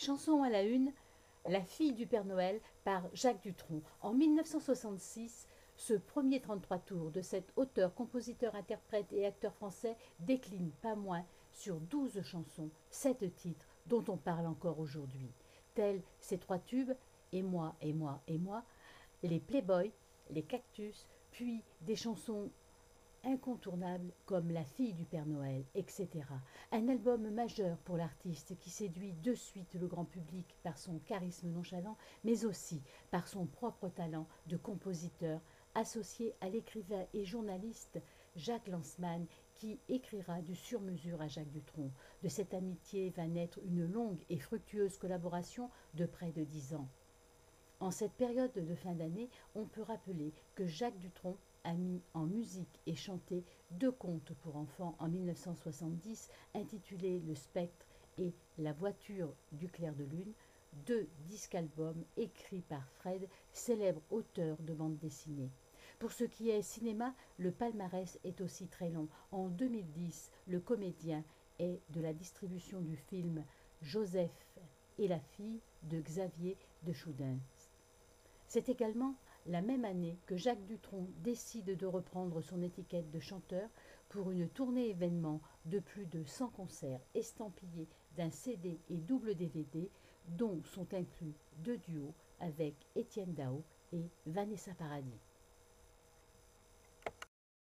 Chanson à la une, La fille du Père Noël par Jacques Dutronc. En 1966, ce premier 33 tours de cet auteur, compositeur, interprète et acteur français décline pas moins sur 12 chansons, 7 titres dont on parle encore aujourd'hui, tels ces trois tubes, Et moi, et moi, et moi, les Playboys, les Cactus, puis des chansons incontournables comme La fille du Père Noël, etc. Un album majeur pour l'artiste qui séduit de suite le grand public par son charisme nonchalant, mais aussi par son propre talent de compositeur, associé à l'écrivain et journaliste Jacques Lanzmann, qui écrira du sur-mesure à Jacques Dutronc. De cette amitié va naître une longue et fructueuse collaboration de près de 10 ans. En cette période de fin d'année, on peut rappeler que Jacques Dutronc a mis en musique et chanté 2 contes pour enfants en 1970 intitulés Le Spectre et La voiture du clair de lune, 2 disques-albums écrits par Fred, célèbre auteur de bande dessinée. Pour ce qui est cinéma, le palmarès est aussi très long. En 2010, le comédien est de la distribution du film Joseph et la fille de Xavier de Choudens. C'est également la même année que Jacques Dutronc décide de reprendre son étiquette de chanteur pour une tournée événement de plus de 100 concerts estampillés d'un CD et double DVD dont sont inclus 2 duos avec Étienne Dao et Vanessa Paradis.